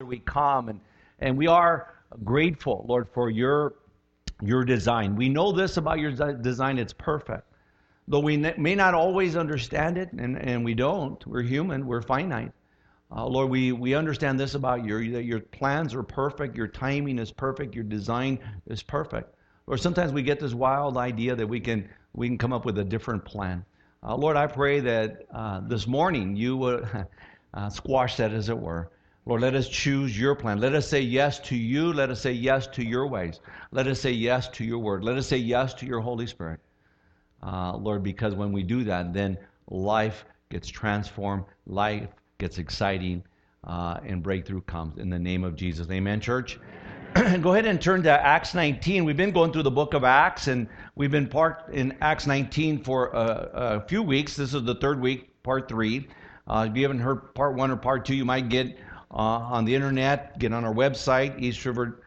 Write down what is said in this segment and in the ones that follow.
we come and we are grateful, Lord, for your design. We know this about your design, it's perfect. Though we may not always understand it, and we don't, we're human, we're finite. Lord, we understand this about you, that your plans are perfect, your timing is perfect, your design is perfect. Or sometimes we get this wild idea that we can come up with a different plan. Lord, I pray that this morning you would squash that, as it were. Lord, let us choose your plan. Let us say yes to you. Let us say yes to your ways. Let us say yes to your word. Let us say yes to your Holy Spirit. Lord, because when we do that, then life gets transformed, life gets exciting, and breakthrough comes in the name of Jesus. Amen, church? Go ahead and turn to Acts 19. We've been going through the book of Acts, and we've been parked in Acts 19 for a few weeks. This is the third week, part 3. If you haven't heard part 1 or part 2, you might get on the internet, get on our website, East River,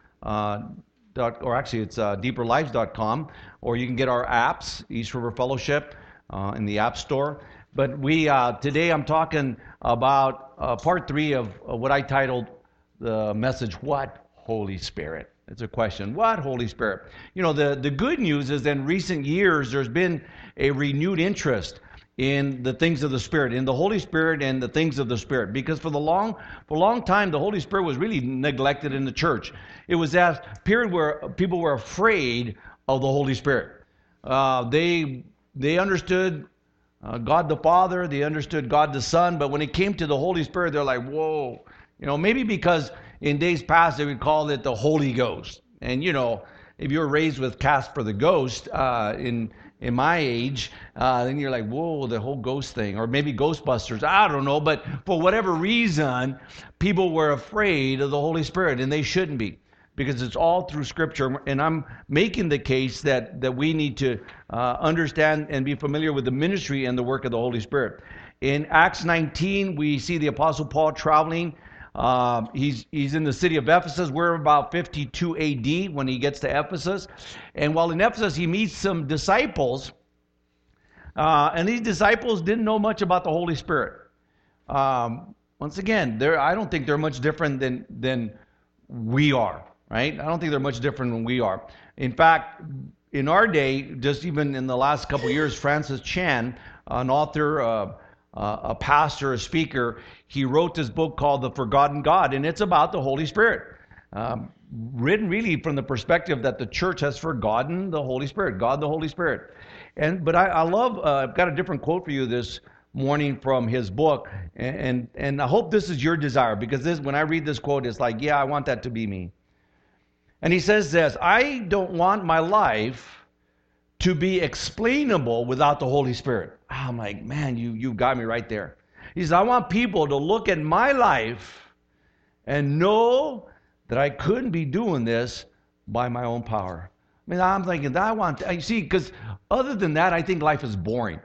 or actually it's deeperlives.com, or you can get our apps, East River Fellowship, in the App Store. But today I'm talking about part 3 of what I titled the message, What Holy Spirit? It's a question. What Holy Spirit? You know, the good news is that in recent years there's been a renewed interest in the things of the Spirit, in the Holy Spirit and the things of the Spirit. Because for a long time, the Holy Spirit was really neglected in the church. It was that period where people were afraid of the Holy Spirit. They understood God the Father, they understood God the Son, but when it came to the Holy Spirit, they're like, whoa. You know, maybe because in days past they would call it the Holy Ghost. And, you know, if you were raised with Casper the Ghost in my age, then you're like, whoa, the whole ghost thing. Or maybe Ghostbusters, I don't know. But for whatever reason, people were afraid of the Holy Spirit, and they shouldn't be, because it's all through Scripture. And I'm making the case that we need to understand and be familiar with the ministry and the work of the Holy Spirit. In Acts 19, we see the Apostle Paul traveling. He's in the city of Ephesus. We're about 52 AD when he gets to Ephesus. And while in Ephesus, he meets some disciples. And these disciples didn't know much about the Holy Spirit. Once again, I don't think they're much different than we are, right? I don't think they're much different than we are. In fact, in our day, just even in the last couple of years, Francis Chan, an author, a pastor, a speaker, he wrote this book called The Forgotten God, and it's about the Holy Spirit. Written really from the perspective that the church has forgotten the Holy Spirit, God the Holy Spirit. But I love, I've got a different quote for you this morning from his book, and I hope this is your desire, because when I read this quote, it's like, yeah, I want that to be me. And he says this: I don't want my life to be explainable without the Holy Spirit. I'm like, man, you got me right there. He says, I want people to look at my life and know that I couldn't be doing this by my own power. I mean, I'm thinking that you see, because other than that, I think life is boring.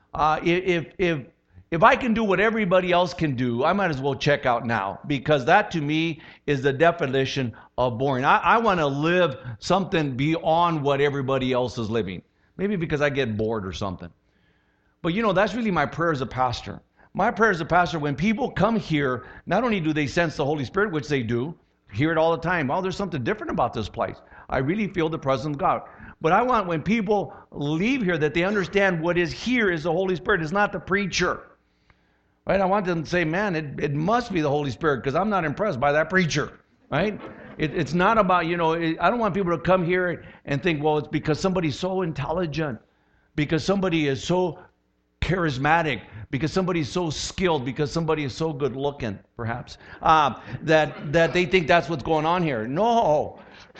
If I can do what everybody else can do, I might as well check out now, because that to me is the definition of boring. I want to live something beyond what everybody else is living. Maybe because I get bored or something. But you know, that's really my prayer as a pastor. My prayer as a pastor, when people come here, not only do they sense the Holy Spirit, which they do, hear it all the time. Oh, there's something different about this place. I really feel the presence of God. But I want when people leave here that they understand what is here is the Holy Spirit. It's not the preacher. Right? I want them to say, man, it must be the Holy Spirit, because I'm not impressed by that preacher. Right? It's not about, you know, I don't want people to come here and think, well, it's because somebody's so intelligent, because somebody is so charismatic, because somebody's so skilled, because somebody is so good looking, perhaps, that they think that's what's going on here. No.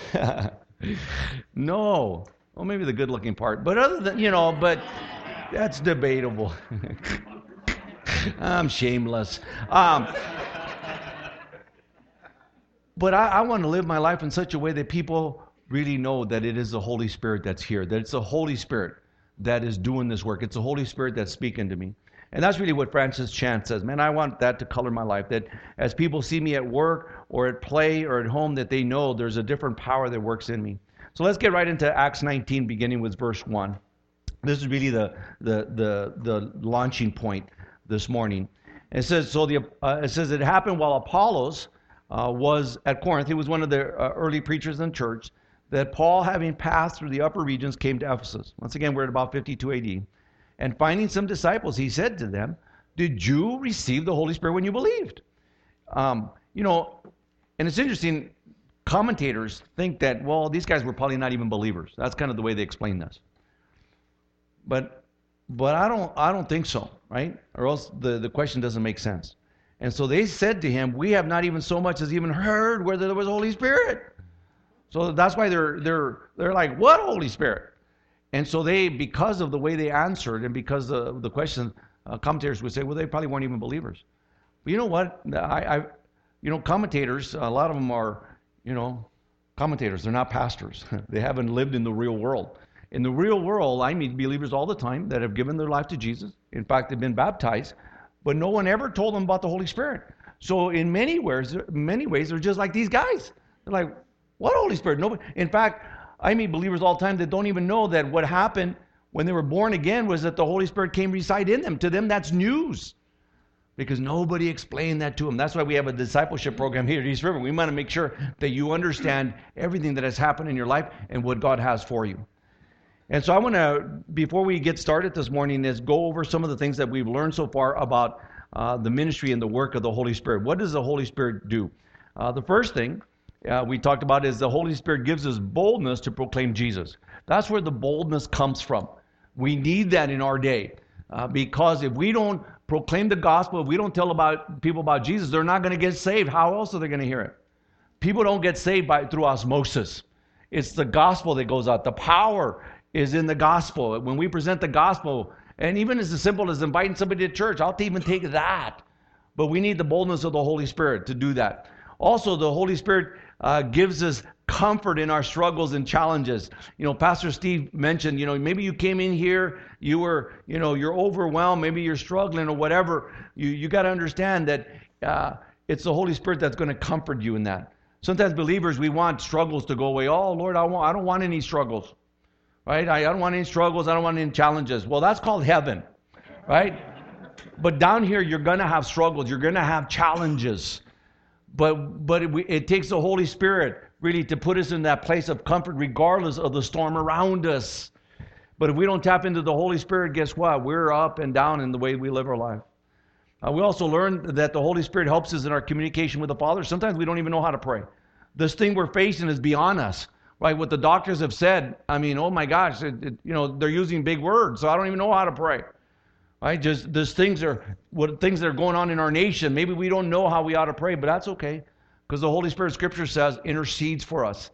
No. Well, maybe the good looking part. But other than, you know, but that's debatable. I'm shameless. But I want to live my life in such a way that people really know that it is the Holy Spirit that's here, that it's the Holy Spirit that is doing this work. It's the Holy Spirit that's speaking to me. And that's really what Francis Chan says. Man, I want that to color my life, that as people see me at work or at play or at home, that they know there's a different power that works in me. So let's get right into Acts 19, beginning with verse 1. This is really the launching point this morning. It says, it happened while Apollos was at Corinth. He was one of the early preachers in church. That Paul, having passed through the upper regions, came to Ephesus. Once again, we're at about 52 AD. And finding some disciples, he said to them, "Did you receive the Holy Spirit when you believed?" And it's interesting, commentators think that, well, these guys were probably not even believers. That's kind of the way they explain this. But I don't think so, right? Or else the question doesn't make sense. And so they said to him, "We have not even so much as even heard whether there was Holy Spirit." So that's why they're like, "What Holy Spirit?" And so they, because of the way they answered and because of the question, commentators would say, well, they probably weren't even believers. But you know what? Commentators, a lot of them are, commentators. They're not pastors. They haven't lived in the real world. In the real world, I meet believers all the time that have given their life to Jesus. In fact, they've been baptized, but no one ever told them about the Holy Spirit. So in many ways, they're just like these guys. They're like, "What Holy Spirit?" Nobody. In fact, I meet believers all the time that don't even know that what happened when they were born again was that the Holy Spirit came to reside in them. To them, that's news, because nobody explained that to them. That's why we have a discipleship program here at East River. We want to make sure that you understand everything that has happened in your life and what God has for you. And so I want to, before we get started this morning, is go over some of the things that we've learned so far about the ministry and the work of the Holy Spirit. What does the Holy Spirit do? The first thing we talked about is the Holy Spirit gives us boldness to proclaim Jesus. That's where the boldness comes from. We need that in our day because if we don't proclaim the gospel, if we don't tell people about Jesus, they're not going to get saved. How else are they going to hear it? People don't get saved through osmosis. It's the gospel that goes out. The power is in the gospel. When we present the gospel, and even as simple as inviting somebody to church, I'll even take that. But we need the boldness of the Holy Spirit to do that. Also, the Holy Spirit gives us comfort in our struggles and challenges. Pastor Steve mentioned, maybe you came in here, you're overwhelmed, maybe you're struggling or whatever. You got to understand that it's the Holy Spirit that's going to comfort you in that. Sometimes believers, we want struggles to go away. Oh, Lord, I don't want any struggles, right? I don't want any struggles. I don't want any challenges. Well, that's called heaven, right? But down here, you're going to have struggles. You're going to have challenges. But it takes the Holy Spirit really to put us in that place of comfort regardless of the storm around us. But if we don't tap into the Holy Spirit, guess what? We're up and down in the way we live our life. We also learned that the Holy Spirit helps us in our communication with the Father. Sometimes we don't even know how to pray. This thing we're facing is beyond us, right? What the doctors have said, I mean, oh my gosh, they're using big words, so I don't even know how to pray. Right? Just these things that are going on in our nation. Maybe we don't know how we ought to pray, but that's okay, because the Holy Spirit, Scripture says, intercedes for us.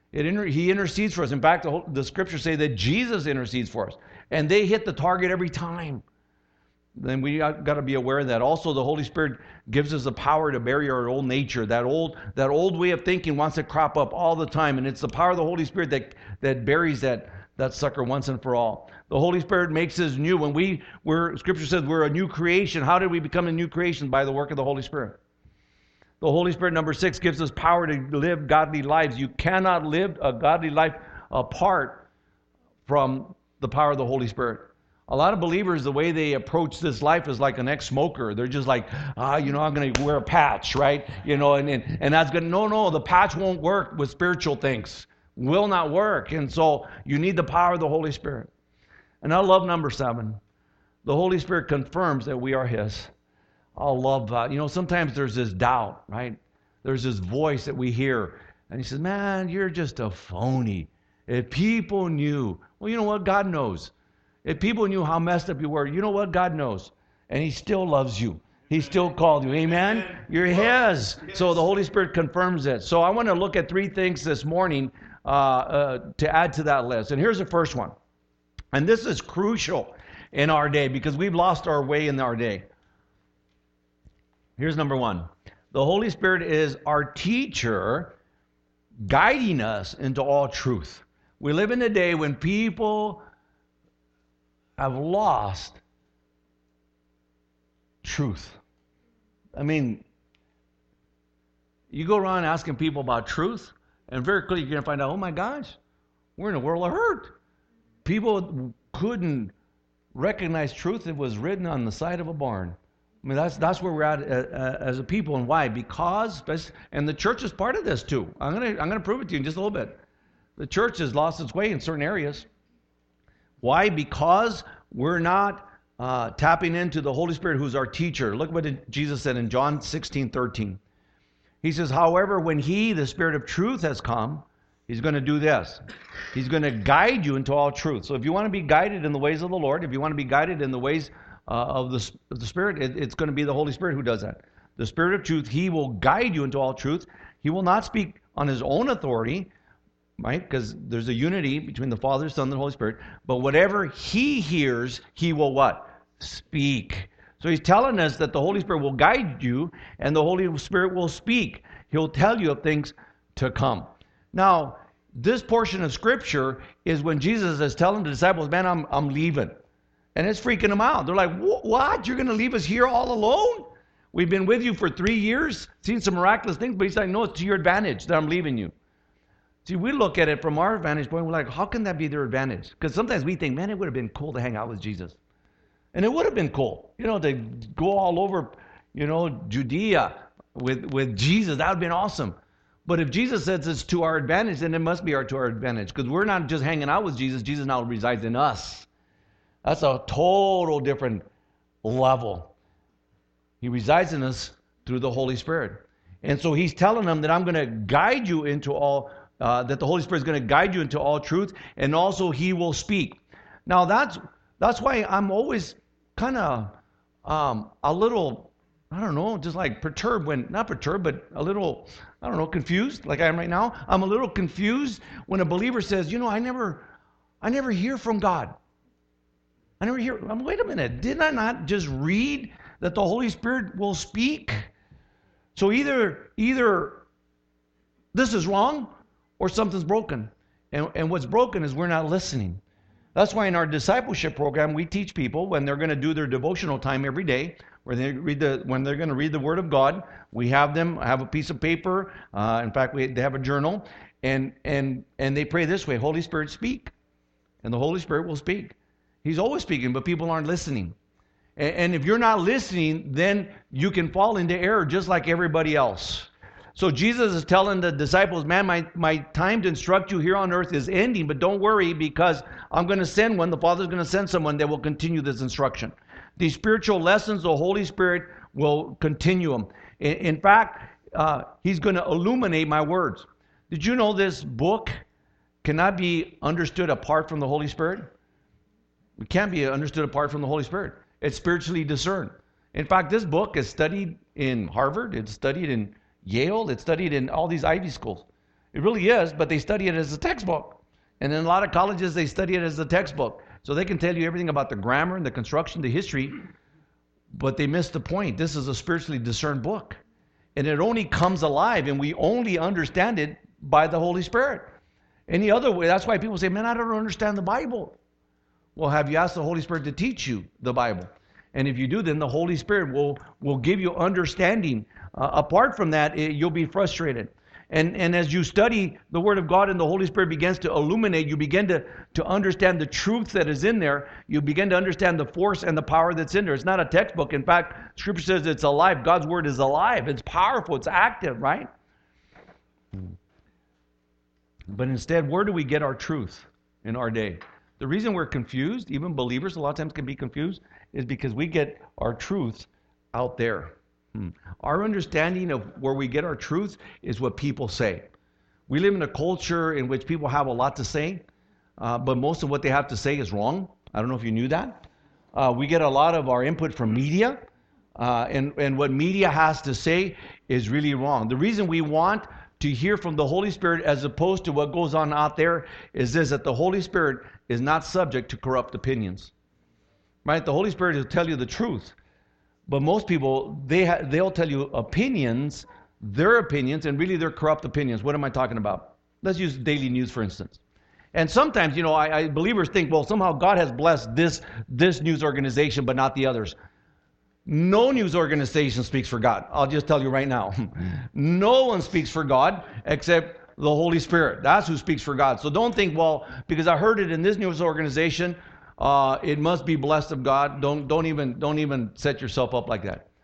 He intercedes for us. In fact, the Scriptures say that Jesus intercedes for us, and they hit the target every time. Then we got to be aware of that. Also, the Holy Spirit gives us the power to bury our old nature. That old way of thinking wants to crop up all the time, and it's the power of the Holy Spirit that buries that sucker once and for all. The Holy Spirit makes us new. Scripture says we're a new creation. How did we become a new creation? By the work of the Holy Spirit. The Holy Spirit, number 6, gives us power to live godly lives. You cannot live a godly life apart from the power of the Holy Spirit. A lot of believers, the way they approach this life is like an ex-smoker. They're just like, I'm going to wear a patch, right? And that's good. No, the patch won't work with spiritual things. Will not work. And so you need the power of the Holy Spirit. And I love number 7. The Holy Spirit confirms that we are His. I love that. Sometimes there's this doubt, right? There's this voice that we hear. And He says, man, you're just a phony. If people knew. Well, you know what? God knows. If people knew how messed up you were, you know what? God knows. And He still loves you. He still called you. Amen? You're His. So the Holy Spirit confirms it. So I want to look at 3 things this morning to add to that list. And here's the first one. And this is crucial in our day because we've lost our way in our day. Here's number 1. The Holy Spirit is our teacher guiding us into all truth. We live in a day when people have lost truth. I mean, you go around asking people about truth, and very quickly you're going to find out, oh my gosh, we're in a world of hurt. People couldn't recognize truth that was written on the side of a barn. I mean, that's where we're at as a people, and why? Because, and the church is part of this too. I'm gonna prove it to you in just a little bit. The church has lost its way in certain areas. Why? Because we're not tapping into the Holy Spirit, who's our teacher. Look what Jesus said in John 16:13. He says, however, when He, the Spirit of truth, has come, He's going to do this. He's going to guide you into all truth. So if you want to be guided in the ways of the Lord, if you want to be guided in the ways of the Spirit, it's going to be the Holy Spirit who does that. The Spirit of truth, He will guide you into all truth. He will not speak on His own authority, right? Because there's a unity between the Father, Son, and the Holy Spirit. But whatever He hears, He will what? Speak. So He's telling us that the Holy Spirit will guide you and the Holy Spirit will speak. He'll tell you of things to come. Now, this portion of Scripture is when Jesus is telling the disciples, man, I'm leaving. And it's freaking them out. They're like, what? You're going to leave us here all alone? We've been with you for 3 years, seen some miraculous things, but He's like, no, it's to your advantage that I'm leaving you. See, we look at it from our vantage point, we're like, how can that be their advantage? Because sometimes we think, man, it would have been cool to hang out with Jesus. And it would have been cool, to go all over, Judea with Jesus. That would have been awesome. But if Jesus says it's to our advantage, then it must be to our advantage. Because we're not just hanging out with Jesus. Jesus now resides in us. That's a total different level. He resides in us through the Holy Spirit. And so He's telling them that I'm going to guide you into all, that the Holy Spirit is going to guide you into all truth. And also He will speak. Now that's why I'm always kind of a little, I don't know, just like perturbed not perturbed, but a little, I don't know, confused like I am right now. I'm a little confused when a believer says, I never hear from God. I never hear, wait a minute, did I not just read that the Holy Spirit will speak? So either this is wrong or something's broken. And what's broken is we're not listening. That's why in our discipleship program, we teach people when they're going to do their devotional time every day, when they're going to read the Word of God, we have them have a piece of paper. In fact, they have a journal, and they pray this way: Holy Spirit, speak, and the Holy Spirit will speak. He's always speaking, but people aren't listening. And if you're not listening, then you can fall into error just like everybody else. So Jesus is telling the disciples, man, my time to instruct you here on earth is ending, but don't worry, because I'm going to send one. The Father's going to send someone that will continue this instruction. These spiritual lessons, the Holy Spirit will continue them. In fact, He's going to illuminate my words. Did you know this book cannot be understood apart from the Holy Spirit? It can't be understood apart from the Holy Spirit. It's spiritually discerned. In fact, this book is studied in Harvard. It's studied in Yale. It's studied in all these Ivy schools. It really is, but they study it as a textbook. And in a lot of colleges, they study it as a textbook. So they can tell you everything about the grammar and the construction, the history, but they miss the point. This is a spiritually discerned book. And it only comes alive, and we only understand it by the Holy Spirit. Any other way, that's why people say, man, I don't understand the Bible. Well, have you asked the Holy Spirit to teach you the Bible? And if you do, then the Holy Spirit will give you understanding. Apart from that, you'll be frustrated. And as you study the Word of God and the Holy Spirit begins to illuminate, you begin to understand the truth that is in there. You begin to understand the force and the power that's in there. It's not a textbook. In fact, Scripture says it's alive. God's Word is alive. It's powerful. It's active, right? But instead, where do we get our truth in our day? The reason we're confused, even believers a lot of times can be confused, is because we get our truth out there. Our understanding of where we get our truth is what people say. We live in a culture in which people have a lot to say, but most of what they have to say is wrong. I don't know if you knew that. We get a lot of our input from media, and what media has to say is really wrong. The reason we want to hear from the Holy Spirit as opposed to what goes on out there is this, that the Holy Spirit is not subject to corrupt opinions. Right? The Holy Spirit will tell you the truth. But most people, they'll tell you opinions, their opinions, and really they're corrupt opinions. What am I talking about? Let's use daily news, for instance. And sometimes, believers think, well, somehow God has blessed this news organization, but not the others. No news organization speaks for God. I'll just tell you right now. No one speaks for God except the Holy Spirit. That's who speaks for God. So don't think, well, because I heard it in this news organization, it must be blessed of God. Don't even set yourself up like that.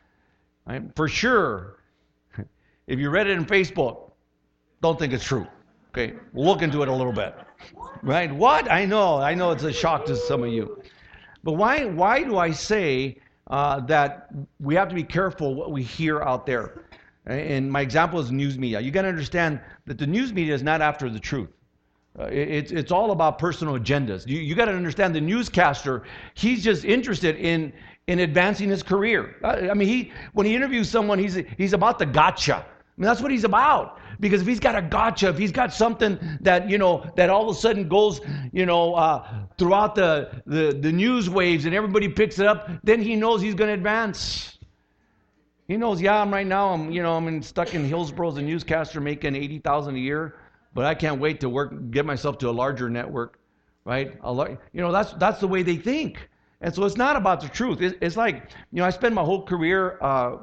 Right? For sure, if you read it in Facebook, don't think it's true. Okay, look into it a little bit. Right? What? I know it's a shock to some of you. But why do I say that we have to be careful what we hear out there? And my example is news media. You got to understand that the news media is not after the truth. It's all about personal agendas. You got to understand the newscaster, he's just interested in advancing his career. I mean, when he interviews someone, he's about the gotcha. I mean, that's what he's about. Because if he's got a gotcha, if he's got something that, that all of a sudden goes, throughout the news waves and everybody picks it up, then he knows he's going to advance. He knows, I'm stuck in Hillsboro as a newscaster making $80,000 a year, but I can't wait to get myself to a larger network, right? That's the way they think. And so it's not about the truth. It's like, I spent my whole career,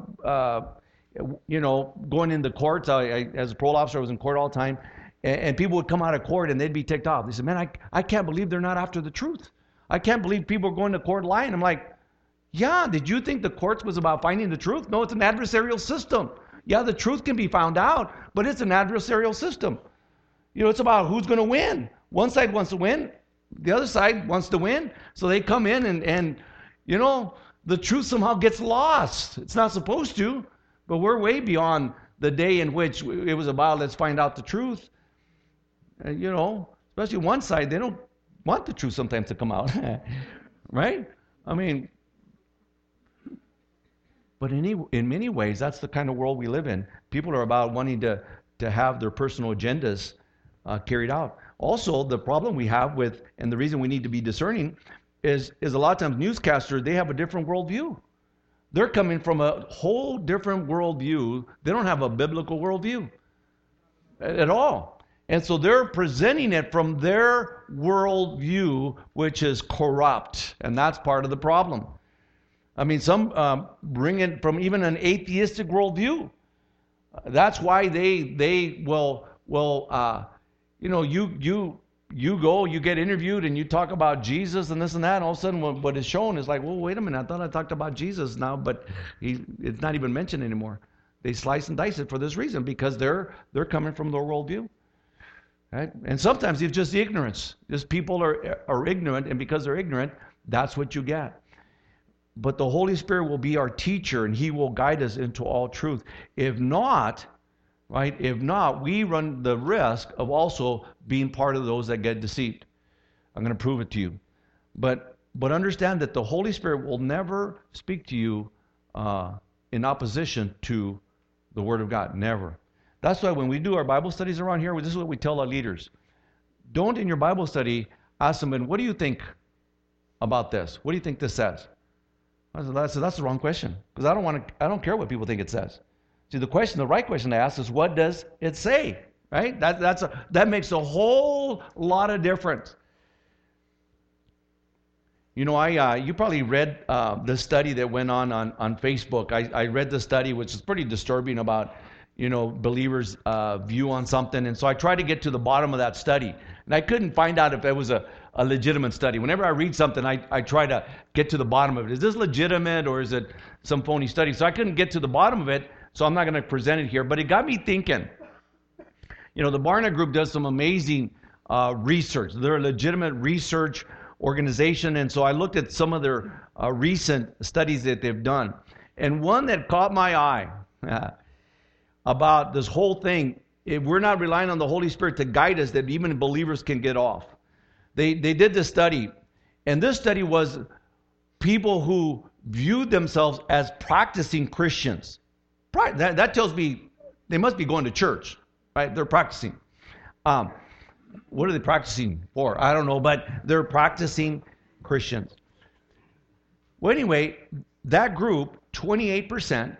going into courts. As a parole officer, I was in court all the time. And people would come out of court and they'd be ticked off. They said, man, I can't believe they're not after the truth. I can't believe people are going to court lying. I'm like, yeah, did you think the courts was about finding the truth? No, it's an adversarial system. Yeah, the truth can be found out, but it's an adversarial system. It's about who's going to win. One side wants to win. The other side wants to win. So they come in and the truth somehow gets lost. It's not supposed to. But we're way beyond the day in which it was about let's find out the truth. Especially one side, they don't want the truth sometimes to come out. Right? I mean, but in many ways, that's the kind of world we live in. People are about wanting to have their personal agendas carried out. Also, the problem we have and the reason we need to be discerning is a lot of times newscasters, they have a different worldview. They're coming from a whole different worldview. They don't have a biblical worldview at all. And so they're presenting it from their worldview, which is corrupt. And that's part of the problem. I mean, some bring it from even an atheistic worldview. That's why they will you go, you get interviewed, and you talk about Jesus and this and that, and all of a sudden what is shown is like, well, wait a minute, I thought I talked about Jesus now, but it's not even mentioned anymore. They slice and dice it for this reason, because they're coming from their worldview. Right? And sometimes it's just ignorance. Just people are ignorant, and because they're ignorant, that's what you get. But the Holy Spirit will be our teacher, and He will guide us into all truth. If not, we run the risk of also being part of those that get deceived. I'm going to prove it to you. But understand that the Holy Spirit will never speak to you in opposition to the Word of God. Never. That's why when we do our Bible studies around here, this is what we tell our leaders. Don't in your Bible study ask them, what do you think about this? What do you think this says? I said, that's the wrong question, because I don't care what people think it says. See, the right question to ask is, what does it say? Right? That makes a whole lot of difference. You probably read the study that went on Facebook. I read the study, which is pretty disturbing, about believers' view on something, and so I tried to get to the bottom of that study, and I couldn't find out if it was a legitimate study. Whenever I read something, I try to get to the bottom of it. Is this legitimate, or is it some phony study? So I couldn't get to the bottom of it, so I'm not going to present it here. But it got me thinking. The Barna Group does some amazing research. They're a legitimate research organization, and so I looked at some of their recent studies that they've done. And one that caught my eye about this whole thing, if we're not relying on the Holy Spirit to guide us, that even believers can get off. They did this study, and this study was people who viewed themselves as practicing Christians. That tells me they must be going to church, right? They're practicing. What are they practicing for? I don't know, but they're practicing Christians. Well, anyway, that group, 28%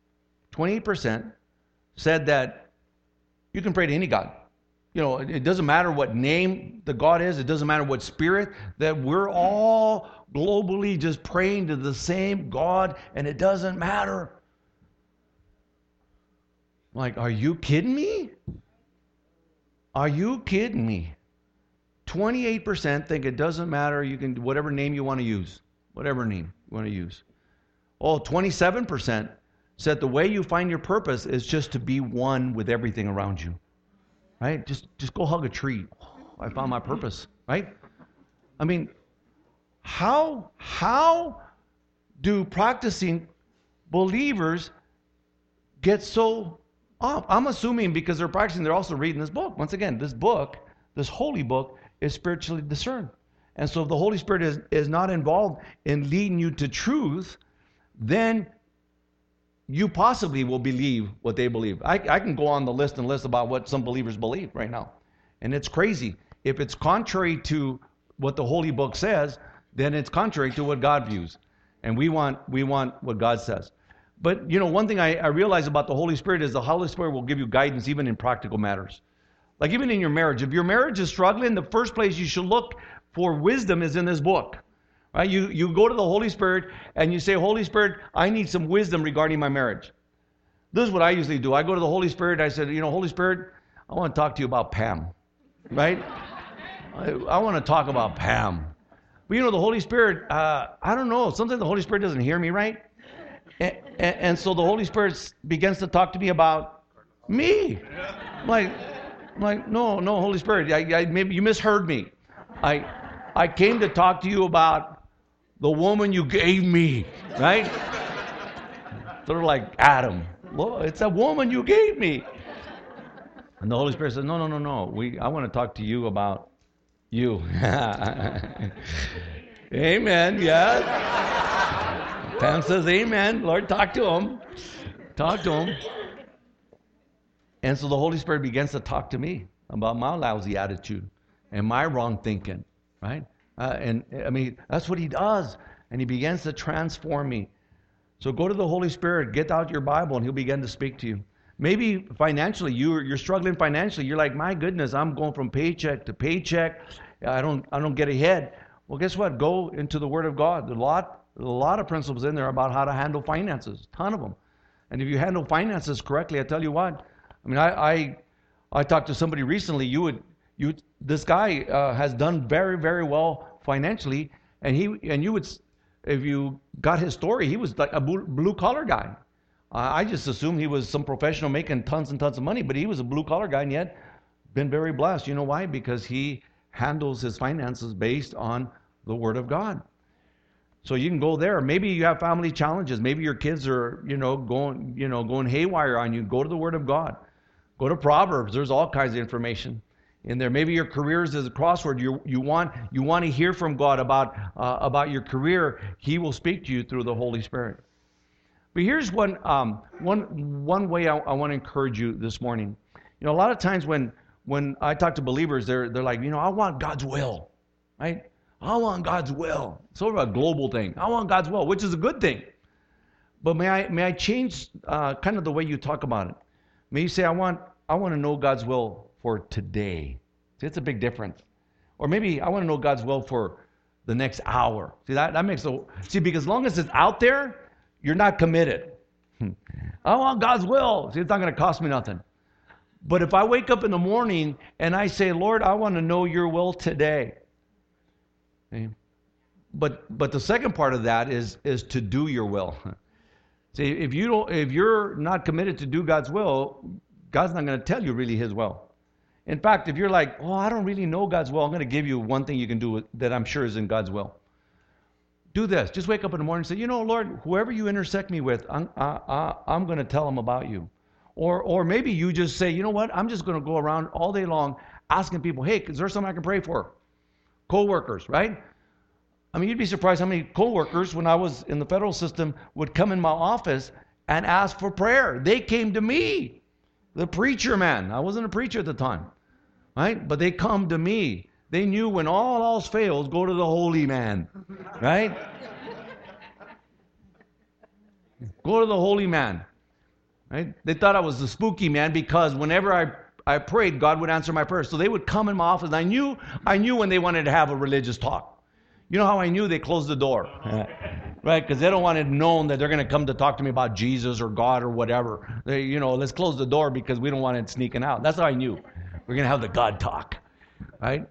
said that you can pray to any God. It doesn't matter what name the God is. It doesn't matter what spirit, that we're all globally just praying to the same God, and it doesn't matter. Like, are you kidding me? Are you kidding me? 28% think it doesn't matter. You can, whatever name you want to use. Whatever name you want to use. Oh, 27% said the way you find your purpose is just to be one with everything around you. Right? Just go hug a tree. Oh, I found my purpose. Right? I mean, how do practicing believers get so off? I'm assuming because they're practicing, they're also reading this book. Once again, this book, this holy book, is spiritually discerned. And so if the Holy Spirit is not involved in leading you to truth, then you possibly will believe what they believe. I can go on the list and list about what some believers believe right now. And it's crazy. If it's contrary to what the Holy Book says, then it's contrary to what God views. And we want what God says. But, one thing I realize about the Holy Spirit is the Holy Spirit will give you guidance even in practical matters. Like even in your marriage. If your marriage is struggling, the first place you should look for wisdom is in this book. Right? You go to the Holy Spirit and you say, Holy Spirit, I need some wisdom regarding my marriage. This is what I usually do. I go to the Holy Spirit and I said, Holy Spirit, I want to talk to you about Pam. Right? I want to talk about Pam. But the Holy Spirit, I don't know. Sometimes the Holy Spirit doesn't hear me right. And so the Holy Spirit begins to talk to me about me. I'm like, no, Holy Spirit, maybe you misheard me. I came to talk to you about the woman you gave me, right? Sort of like Adam. Well, it's a woman you gave me. And the Holy Spirit says, no. I want to talk to you about you. Amen, yes. Pam says, amen. Lord, talk to him. Talk to him. And so the Holy Spirit begins to talk to me about my lousy attitude and my wrong thinking, right? That's what he does. And he begins to transform me. So go to the Holy Spirit, get out your Bible, and he'll begin to speak to you. Maybe financially, you're struggling financially. You're like, my goodness, I'm going from paycheck to paycheck. I don't get ahead. Well, guess what? Go into the Word of God. There's a lot of principles in there about how to handle finances. A ton of them. And if you handle finances correctly, I tell you what. I talked to somebody recently. This guy has done very, very well financially, and you would, if you got his story, he was like a blue collar guy. I just assumed he was some professional making tons and tons of money, but he was a blue collar guy and yet been very blessed. You know why? Because he handles his finances based on the Word of God. So you can go there. Maybe you have family challenges. Maybe your kids are, going haywire on you. Go to the Word of God. Go to Proverbs. There's all kinds of information in there. Maybe your career is a crossword. You want to hear from God about your career. He will speak to you through the Holy Spirit. But here's one way I want to encourage you this morning. A lot of times when I talk to believers, they're like, I want God's will, right? I want God's will. Sort of a global thing. I want God's will, which is a good thing. But may I change kind of the way you talk about it? May you say, I want to know God's will for today. See, it's a big difference. Or maybe I want to know God's will for the next hour. See, that makes because as long as it's out there, you're not committed. I want God's will. See, it's not going to cost me nothing. But if I wake up in the morning and I say, Lord, I want to know your will today. Okay? But the second part of that is to do your will. See, if you're not committed to do God's will, God's not going to tell you really his will. In fact, if you're like, I don't really know God's will, I'm going to give you one thing you can do that I'm sure is in God's will. Do this. Just wake up in the morning and say, Lord, whoever you intersect me with, I'm going to tell them about you. Or maybe you just say, I'm just going to go around all day long asking people, hey, is there something I can pray for? Co-workers, right? You'd be surprised how many co-workers, when I was in the federal system, would come in my office and ask for prayer. They came to me, the preacher man. I wasn't a preacher at the time, right? But they come to me. They knew when all else fails, go to the holy man, right? Go to the holy man, right? They thought I was the spooky man because whenever I prayed, God would answer my prayers. So they would come in my office. And I knew when they wanted to have a religious talk. You know how I knew? They closed the door, right? Because they don't want it known that they're going to come to talk to me about Jesus or God or whatever. Let's close the door because we don't want it sneaking out. That's how I knew. We're going to have the God talk, right?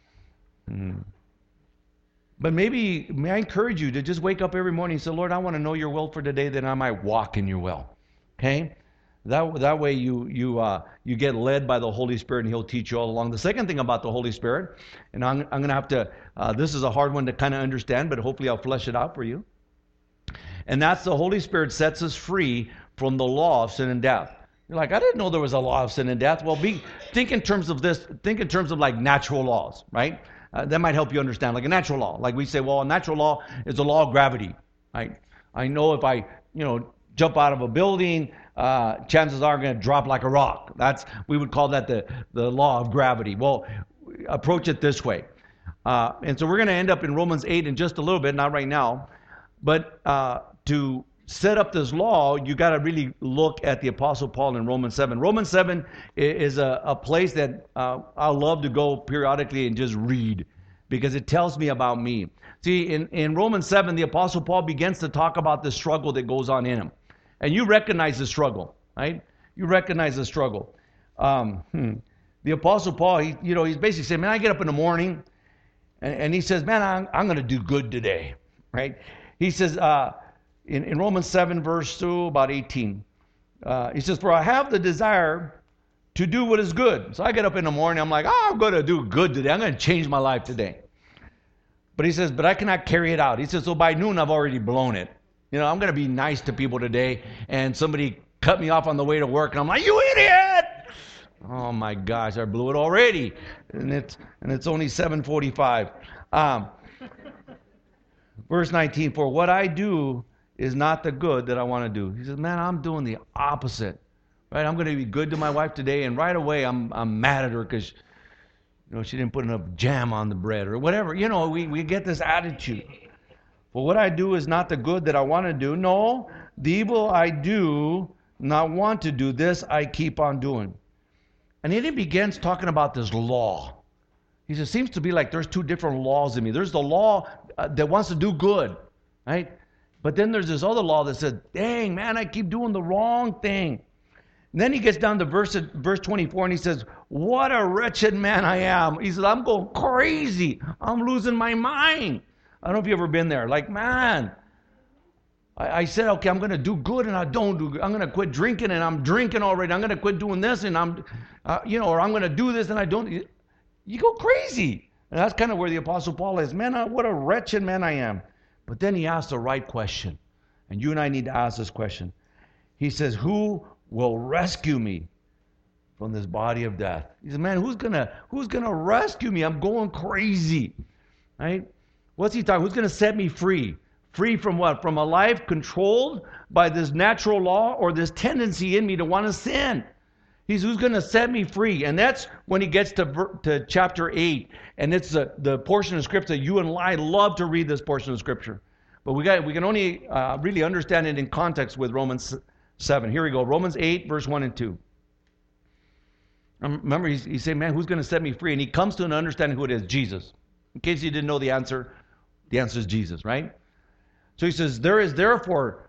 But may I encourage you to just wake up every morning and say, Lord, I want to know your will for today that I might walk in your will. Okay? That way you get led by the Holy Spirit, and He'll teach you all along. The second thing about the Holy Spirit, and I'm going to have to, this is a hard one to kind of understand, but hopefully I'll flesh it out for you. And that's the Holy Spirit sets us free from the law of sin and death. You're like, I didn't know there was a law of sin and death. Well, think in terms of this. Think in terms of like natural laws, right? That might help you understand. Like a natural law. Like we say, well, a natural law is the law of gravity, right? I know if I, jump out of a building, chances are I'm going to drop like a rock. We would call that the law of gravity. Well, approach it this way. And so we're going to end up in Romans 8 in just a little bit, not right now. But to set up this law, you got to really look at the Apostle Paul in Romans 7. Romans 7 is a place that I love to go periodically and just read because it tells me about me. See, in Romans 7, the Apostle Paul begins to talk about the struggle that goes on in him. And you recognize the struggle, right? You recognize the struggle. The Apostle Paul, he's basically saying, man, I get up in the morning, and he says, man, I'm going to do good today, right? He says, in Romans 7, verse 2, about 18, he says, for I have the desire to do what is good. So I get up in the morning, I'm like, I'm going to do good today. I'm going to change my life today. But he says, but I cannot carry it out. He says, so by noon, I've already blown it. I'm going to be nice to people today, and somebody cut me off on the way to work, and I'm like, you idiot! Oh my gosh, I blew it already. And it's only 7:45. Verse 19, for what I do is not the good that I want to do. He says, man, I'm doing the opposite. Right? I'm going to be good to my wife today, and right away I'm mad at her because she didn't put enough jam on the bread or whatever. We get this attitude. For what I do is not the good that I want to do. No, the evil I do not want to do, this I keep on doing. And then he begins talking about this law. He says, it seems to be like there's two different laws in me. There's the law that wants to do good, right? But then there's this other law that says, dang, man, I keep doing the wrong thing. And then he gets down to verse 24 and he says, what a wretched man I am. He says, I'm going crazy. I'm losing my mind. I don't know if you've ever been there. Like, man, I said, okay, I'm going to do good and I don't do good. I'm going to quit drinking and I'm drinking already. I'm going to quit doing this and or I'm going to do this and I don't. You go crazy. And that's kind of where the Apostle Paul is. Man, what a wretched man I am. But then he asks the right question. And you and I need to ask this question. He says, who will rescue me from this body of death? He says, man, who's gonna rescue me? I'm going crazy. Right? What's he talking? Who's going to set me free? Free from what? From a life controlled by this natural law or this tendency in me to want to sin. He's who's going to set me free. And that's when he gets to chapter 8. And it's the portion of Scripture that you and I love to read this portion of Scripture. But we can only really understand it in context with Romans 7. Here we go. Romans 8, verse 1 and 2. Remember, he's saying, man, who's going to set me free? And he comes to an understanding who it is, Jesus. In case you didn't know the answer is Jesus, right? So he says, there is therefore,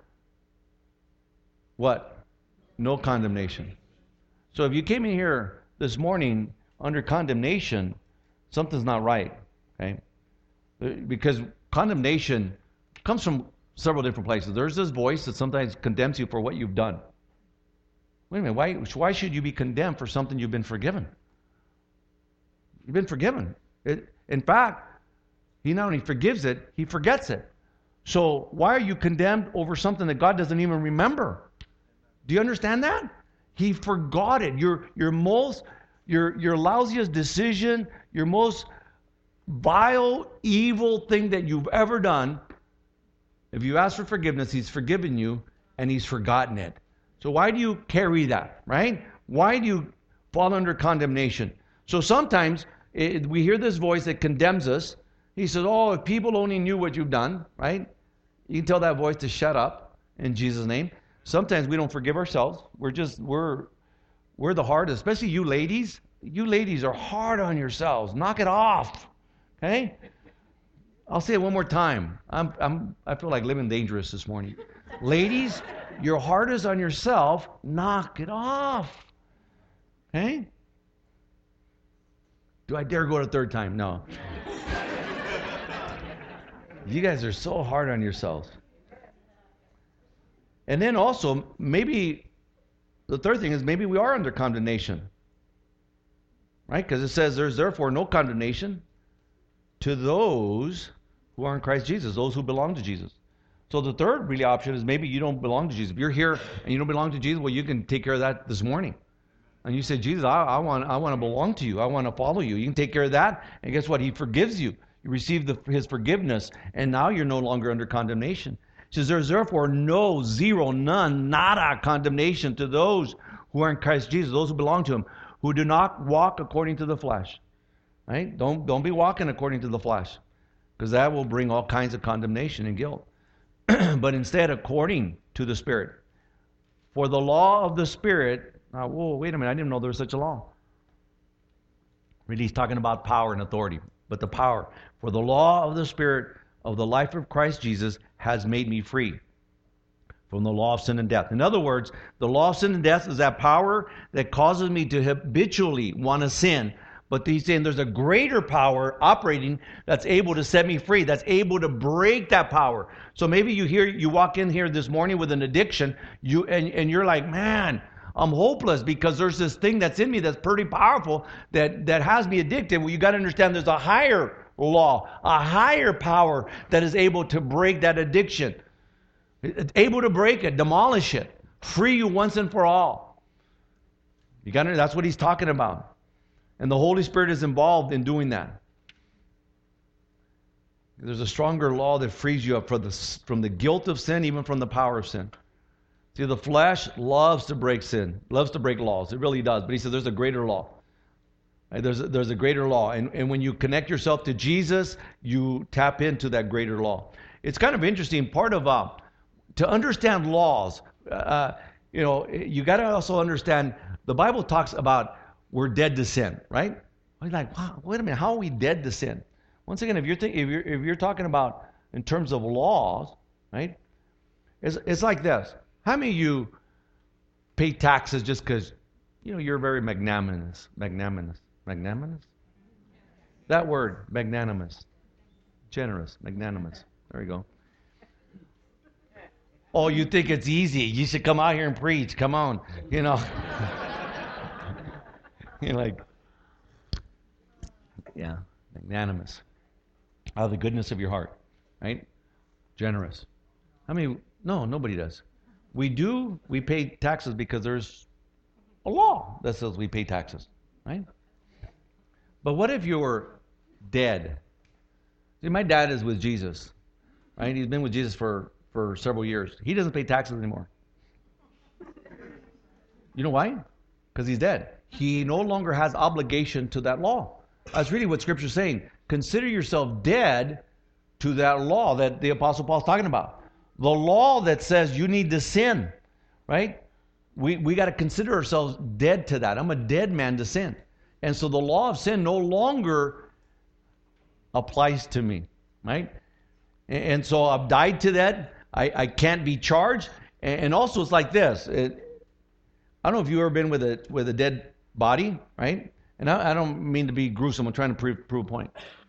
what? No condemnation. So if you came in here this morning under condemnation, something's not right, okay? Because condemnation comes from several different places. There's this voice that sometimes condemns you for what you've done. Wait a minute, why should you be condemned for something you've been forgiven? You've been forgiven. In fact, he not only forgives it, he forgets it. So why are you condemned over something that God doesn't even remember? Do you understand that? He forgot it. Your lousiest decision, your most vile, evil thing that you've ever done, if you ask for forgiveness, he's forgiven you and he's forgotten it. So why do you carry that, right? Why do you fall under condemnation? So sometimes we hear this voice that condemns us. He says, oh, if people only knew what you've done, right? You can tell that voice to shut up in Jesus' name. Sometimes we don't forgive ourselves. We're the hardest, especially you ladies. You ladies are hard on yourselves. Knock it off, okay? I'll say it one more time. I feel like living dangerous this morning. Ladies, you're hardest on yourself. Knock it off, okay? Do I dare go to a third time? No. You guys are so hard on yourselves. And then also, maybe the third thing is maybe we are under condemnation. Right? Because it says there's therefore no condemnation to those who are in Christ Jesus, those who belong to Jesus. So the third really option is maybe you don't belong to Jesus. If you're here and you don't belong to Jesus, well, you can take care of that this morning. And you say, Jesus, I want to belong to you. I want to follow you. You can take care of that. And guess what? He forgives you. You receive his forgiveness. And now you're no longer under condemnation. It says there's therefore no, zero, none, nada condemnation to those who are in Christ Jesus, those who belong to him, who do not walk according to the flesh. Right? Don't be walking according to the flesh, because that will bring all kinds of condemnation and guilt. But instead, according to the Spirit. For the law of the Spirit, whoa, wait a minute, I didn't know there was such a law. Really, he's talking about power and authority, but the power. For the law of the Spirit of the life of Christ Jesus has made me free from the law of sin and death. In other words, the law of sin and death is that power that causes me to habitually want to sin. But he's saying there's a greater power operating that's able to set me free, that's able to break that power. So maybe you walk in here this morning with an addiction, and you're like, man, I'm hopeless because there's this thing that's in me that's pretty powerful that has me addicted. Well, you got to understand there's a higher law, a higher power that is able to break that addiction. It's able to break it, demolish it, free you once and for all. That's what he's talking about. And the Holy Spirit is involved in doing that. There's a stronger law that frees you up from the guilt of sin, even from the power of sin. See, the flesh loves to break sin, loves to break laws. It really does. But he says there's a greater law. Right? There's a greater law. And when you connect yourself to Jesus, you tap into that greater law. It's kind of interesting. Part of, to understand laws, you got to also understand, the Bible talks about we're dead to sin, right? I'm like, wow, wait a minute, how are we dead to sin? Once again, if you're talking about in terms of laws, right? It's like this. How many of you pay taxes just because you're very magnanimous? Magnanimous? That word, magnanimous. Generous, magnanimous. There you go. Oh, you think it's easy. You should come out here and preach. Come on. You're like, yeah, magnanimous. Out of the goodness of your heart, right? Generous. No, nobody does. We pay taxes because there's a law that says we pay taxes, right? But what if you're dead? See, my dad is with Jesus, right? He's been with Jesus for several years. He doesn't pay taxes anymore. You know why? Because he's dead. He no longer has obligation to that law. That's really what Scripture is saying. Consider yourself dead to that law that the Apostle Paul's talking about. The law that says you need to sin, right? We got to consider ourselves dead to that. I'm a dead man to sin. And so the law of sin no longer applies to me, right? And so I've died to that. I can't be charged. And also it's like this. I don't know if you've ever been with a dead body, right? And I don't mean to be gruesome. I'm trying to prove a point.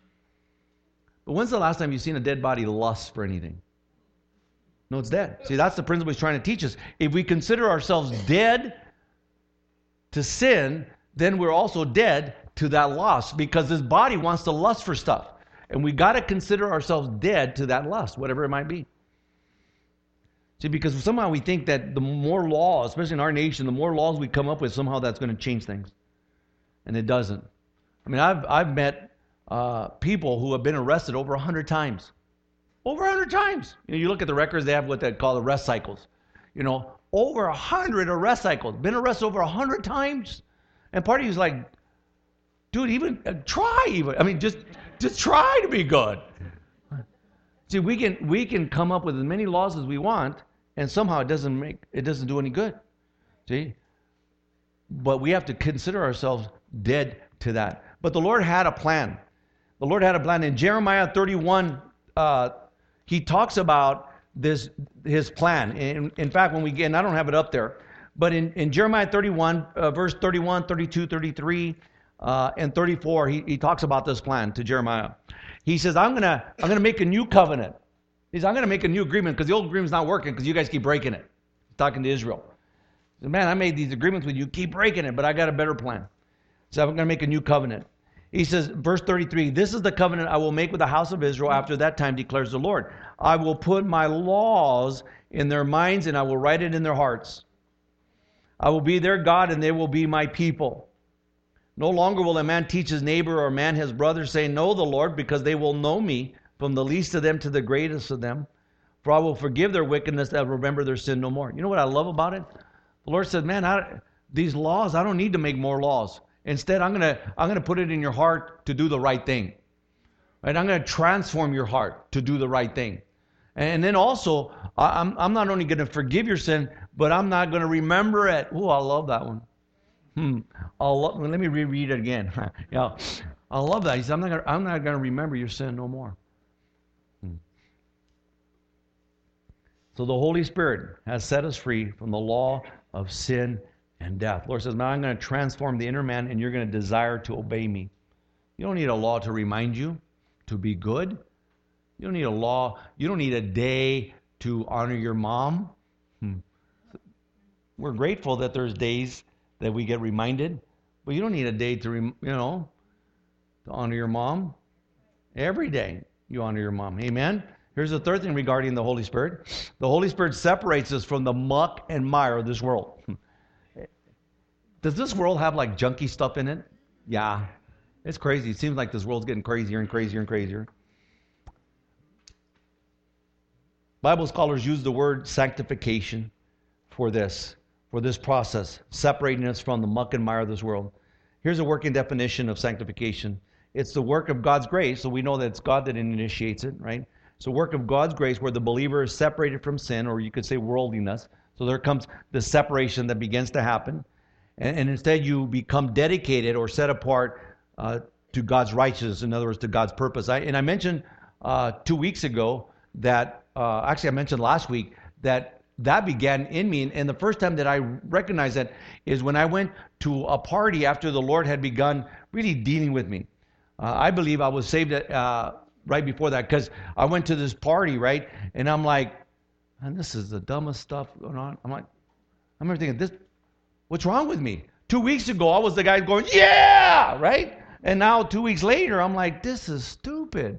But when's the last time you've seen a dead body lust for anything? No, it's dead. See, that's the principle he's trying to teach us. If we consider ourselves dead to sin, then we're also dead to that lust, because this body wants to lust for stuff. And we got to consider ourselves dead to that lust, whatever it might be. See, because somehow we think that the more laws, especially in our nation, the more laws we come up with, somehow that's going to change things. And it doesn't. I mean, I've met people who have been arrested over 100 times. Over 100 times. You look at the records, they have what they call arrest cycles. Over 100 arrest cycles. Been arrested over 100 times. And part of you is like, dude, even try even. I mean, just try to be good. See, we can come up with as many laws as we want, and somehow it doesn't do any good. See? But we have to consider ourselves dead to that. But the Lord had a plan. The Lord had a plan. In Jeremiah 31, he talks about his plan. In fact, when we get, and I don't have it up there, but in Jeremiah 31, verse 31, 32, 33, and 34, he talks about this plan to Jeremiah. He says, I'm gonna make a new covenant. He says, I'm gonna make a new agreement because the old agreement's not working because you guys keep breaking it. He's talking to Israel. said, man, I made these agreements with you. Keep breaking it, but I got a better plan. So I'm going to make a new covenant. He says, verse 33, this is the covenant I will make with the house of Israel after that time, declares the Lord. I will put my laws in their minds and I will write it in their hearts. I will be their God and they will be my people. No longer will a man teach his neighbor or a man his brother, saying, know the Lord, because they will know me, from the least of them to the greatest of them. For I will forgive their wickedness and remember their sin no more. You know what I love about it? The Lord said, man, these laws, I don't need to make more laws. Instead, I'm gonna put it in your heart to do the right thing. Right? I'm going to transform your heart to do the right thing. And then also, I'm not only going to forgive your sin, but I'm not going to remember it. Oh, I love that one. Let me reread it again. Yeah, I love that. He said, I'm not going to remember your sin no more. So the Holy Spirit has set us free from the law of sin and death. The Lord says, now I'm going to transform the inner man and you're going to desire to obey me. You don't need a law to remind you to be good. You don't need a law. You don't need a day to honor your mom. We're grateful that there's days that we get reminded, but you don't need a day to honor your mom. Every day you honor your mom. Amen? Here's the third thing regarding the Holy Spirit. The Holy Spirit separates us from the muck and mire of this world. Does this world have like junky stuff in it? Yeah. It's crazy. It seems like this world's getting crazier and crazier and crazier. Bible scholars use the word sanctification for this process, separating us from the muck and mire of this world. Here's a working definition of sanctification. It's the work of God's grace, so we know that it's God that initiates it, right? It's the work of God's grace where the believer is separated from sin, or you could say worldliness. So there comes the separation that begins to happen. And instead you become dedicated or set apart to God's righteousness, in other words, to God's purpose. I mentioned 2 weeks ago that, actually I mentioned last week, that began in me. And the first time that I recognized that is when I went to a party after the Lord had begun really dealing with me. I believe I was saved right before that, because I went to this party, right? And I'm like, man, this is the dumbest stuff going on. I remember thinking, what's wrong with me? 2 weeks ago, I was the guy going, yeah, right? And now 2 weeks later, I'm like, this is stupid.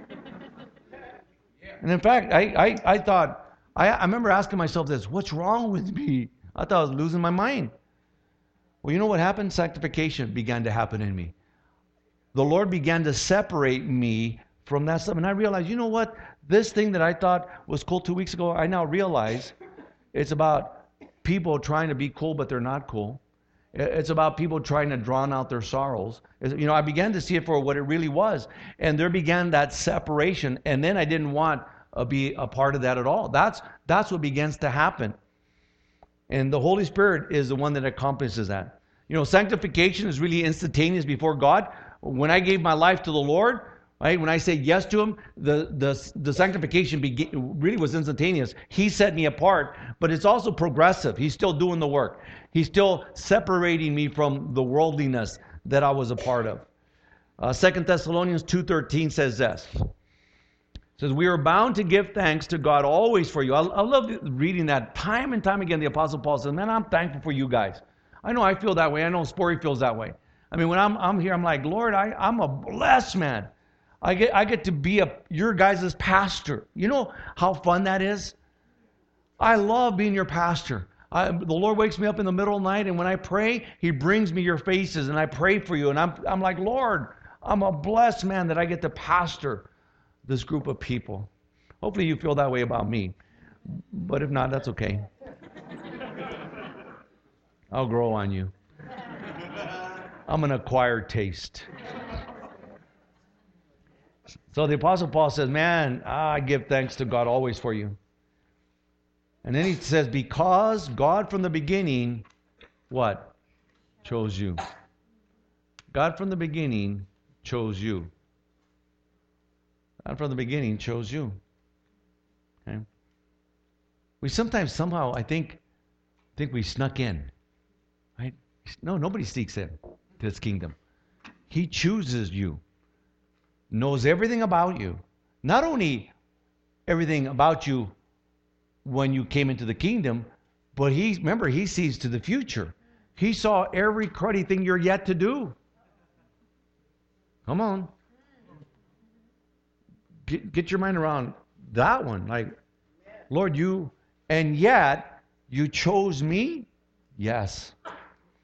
And in fact, I thought, I remember asking myself this, what's wrong with me? I thought I was losing my mind. Well, you know what happened? Sanctification began to happen in me. The Lord began to separate me from that stuff. And I realized, you know what? This thing that I thought was cool 2 weeks ago, I now realize it's about people trying to be cool, but they're not cool. It's about people trying to drown out their sorrows. I began to see it for what it really was. And there began that separation. And then I didn't want to be a part of that at all. That's what begins to happen. And the Holy Spirit is the one that accomplishes that. Sanctification is really instantaneous before God. When I gave my life to the Lord, right, when I said yes to Him, the sanctification really was instantaneous. He set me apart, but it's also progressive. He's still doing the work. He's still separating me from the worldliness that I was a part of. 2 Thessalonians 2:13 says this. It says, we are bound to give thanks to God always for you. I love reading that time and time again. The Apostle Paul says, man, I'm thankful for you guys. I know I feel that way. I know Spory feels that way. I mean, when I'm here, I'm like, Lord, I'm a blessed man. I get to be your guys' pastor. You know how fun that is? I love being your pastor. The Lord wakes me up in the middle of the night, and when I pray, He brings me your faces, and I pray for you. And I'm like, Lord, I'm a blessed man that I get to pastor this group of people. Hopefully you feel that way about me. But if not, that's okay. I'll grow on you. I'm an acquired taste. So the Apostle Paul says, man, I give thanks to God always for you. And then he says, because God from the beginning, what? Chose you. God from the beginning chose you. God from the beginning chose you. Okay? We sometimes somehow, I think we snuck in. Right? No, nobody sneaks in to His kingdom. He chooses you. Knows everything about you. Not only everything about you when you came into the kingdom, But remember, he sees to the future. He saw every cruddy thing you're yet to do. Come on. Get your mind around that one. Like, Lord, and yet you chose me? Yes. It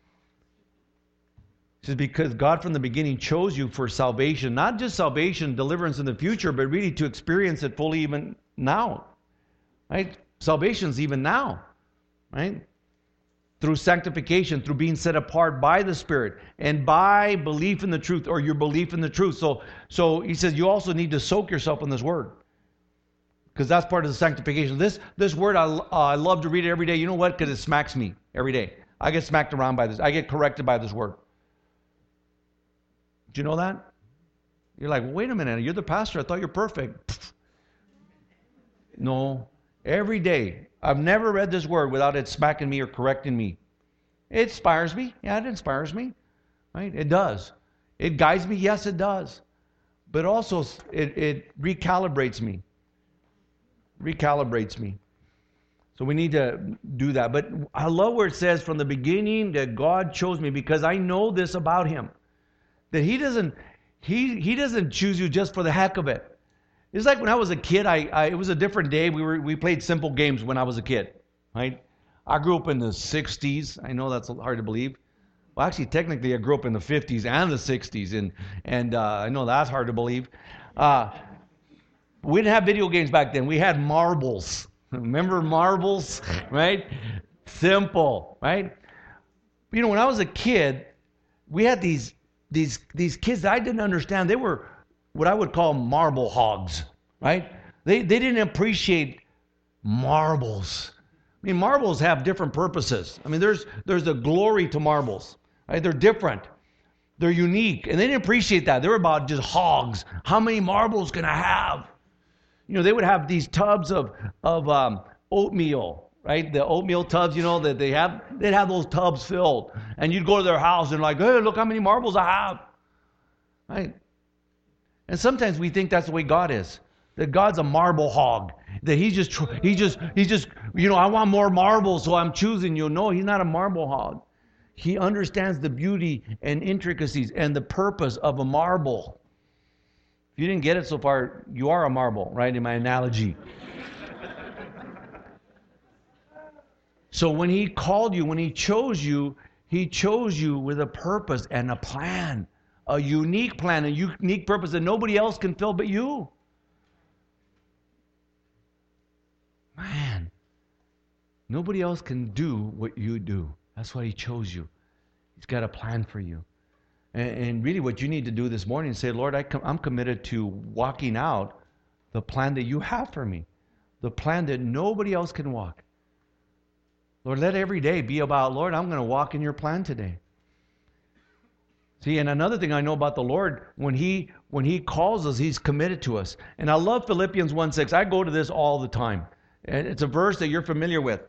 says because God from the beginning chose you for salvation, not just salvation, deliverance in the future, but really to experience it fully even now. Right? Salvation's even now. Right? Through sanctification, through being set apart by the Spirit, and by belief in the truth, or your belief in the truth. So he says you also need to soak yourself in this word, because that's part of the sanctification. This word, I love to read it every day. You know what? Because it smacks me every day. I get smacked around by this. I get corrected by this word. Do you know that? You're like, well, wait a minute. You're the pastor. I thought you're perfect. No. Every day. I've never read this word without it smacking me or correcting me. It inspires me. Yeah, it inspires me. Right? It does. It guides me. Yes, it does. But also, it recalibrates me. Recalibrates me. So we need to do that. But I love where it says from the beginning that God chose me, because I know this about him. That he doesn't choose you just for the heck of it. It's like when I was a kid, it was a different day. We played simple games when I was a kid, right? I grew up in the 60s. I know that's hard to believe. Well, actually, technically, I grew up in the 50s and the 60s, and I know that's hard to believe. We didn't have video games back then. We had marbles. Remember marbles, right? Simple, right? You know, when I was a kid, we had these kids that I didn't understand. They were what I would call marble hogs, right? They didn't appreciate marbles. I mean, marbles have different purposes. I mean, there's a glory to marbles, right? They're different. They're unique. And they didn't appreciate that. They were about just hogs. How many marbles can I have? You know, they would have these tubs of oatmeal, right? The oatmeal tubs, you know, that they'd have those tubs filled. And you'd go to their house and like, hey, look how many marbles I have. Right? And sometimes we think that's the way God is. That God's a marble hog. That he's just, you know, I want more marbles, so I'm choosing you. No, he's not a marble hog. He understands the beauty and intricacies and the purpose of a marble. If you didn't get it so far, you are a marble, right, in my analogy. So when he called you, when he chose you with a purpose and a plan. A unique plan, a unique purpose that nobody else can fill but you. Man, nobody else can do what you do. That's why he chose you. He's got a plan for you. And really what you need to do this morning is say, Lord, I'm committed to walking out the plan that you have for me. The plan that nobody else can walk. Lord, let every day be about, Lord, I'm going to walk in your plan today. See, and another thing I know about the Lord, when he calls us, he's committed to us. And I love Philippians 1:6. I go to this all the time. And it's a verse that you're familiar with.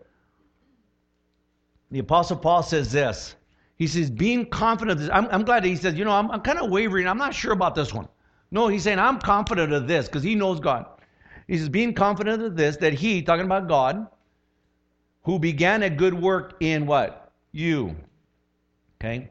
The Apostle Paul says this. He says, being confident of this. I'm glad that he says, you know, I'm kind of wavering. I'm not sure about this one. No, he's saying, I'm confident of this because he knows God. He says, being confident of this, that he, talking about God, who began a good work in what? You. Okay?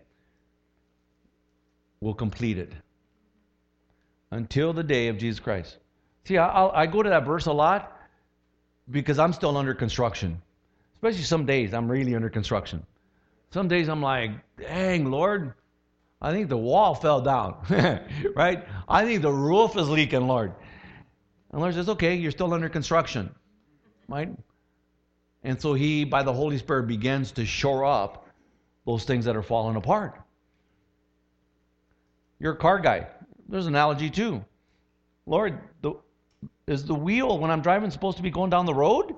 Will complete it until the day of Jesus Christ. See, I go to that verse a lot because I'm still under construction. Especially some days I'm really under construction. Some days I'm like, dang, Lord, I think the wall fell down, right? I think the roof is leaking, Lord. And Lord says, okay, you're still under construction, right? And so he, by the Holy Spirit, begins to shore up those things that are falling apart. You're a car guy. There's an analogy too. Lord, is the wheel when I'm driving supposed to be going down the road?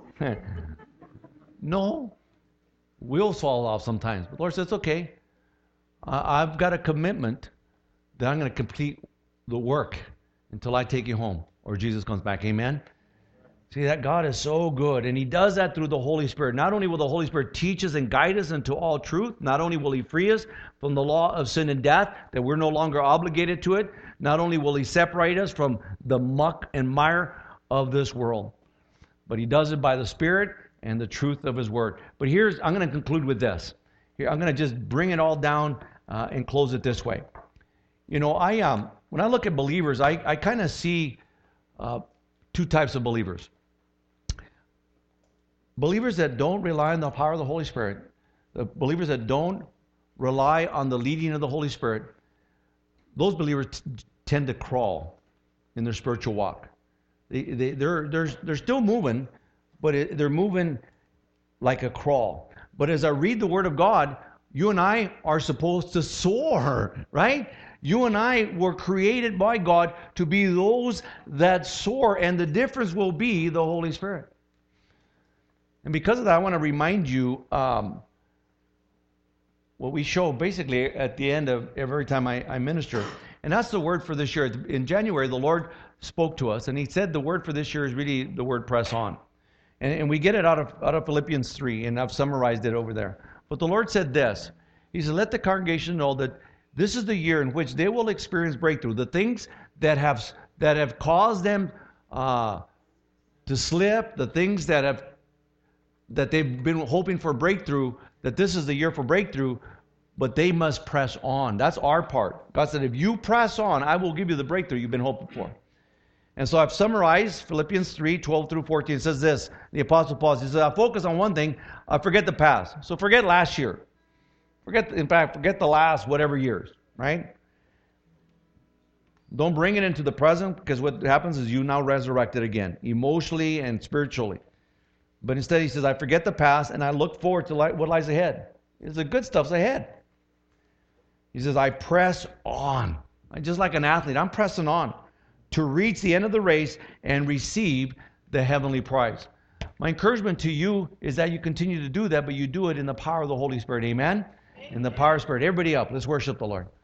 No. Wheels fall off sometimes. But Lord says, it's okay. I've got a commitment that I'm going to complete the work until I take you home or Jesus comes back. Amen? See, that God is so good, and he does that through the Holy Spirit. Not only will the Holy Spirit teach us and guide us into all truth, not only will he free us from the law of sin and death, that we're no longer obligated to it, not only will he separate us from the muck and mire of this world, but he does it by the Spirit, and the truth of His Word. But I'm going to conclude with this. Here, I'm going to just bring it all down and close it this way. You know, when I look at believers, I kind of see two types of believers. Believers that don't rely on the power of the Holy Spirit. The believers that don't rely on the leading of the Holy Spirit. Those believers tend to crawl in their spiritual walk. They're still moving, but they're moving like a crawl. But as I read the Word of God, you and I are supposed to soar, right? You and I were created by God to be those that soar, and the difference will be the Holy Spirit. And because of that, I want to remind you what we show basically at the end of every time I minister. And that's the word for this year. In January, the Lord spoke to us, and He said the word for this year is really the word press on. And we get it out of Philippians 3, and I've summarized it over there. But the Lord said this. He said, let the congregation know that this is the year in which they will experience breakthrough. The things that have caused them to slip, the things that they've been hoping for breakthrough, that this is the year for breakthrough, but they must press on. That's our part. God said, if you press on, I will give you the breakthrough you've been hoping for. And so I've summarized Philippians 3, 12 through 14. It says this, the Apostle Paul says, I focus on one thing, I forget the past. So forget last year. Forget the last whatever years, right? Don't bring it into the present, because what happens is you now resurrected again, emotionally and spiritually. But instead he says, I forget the past and I look forward to what lies ahead. The good stuff's ahead. He says, I press on. Just like an athlete, I'm pressing on to reach the end of the race and receive the heavenly prize. My encouragement to you is that you continue to do that, but you do it in the power of the Holy Spirit. Amen? In the power of the Spirit. Everybody up. Let's worship the Lord.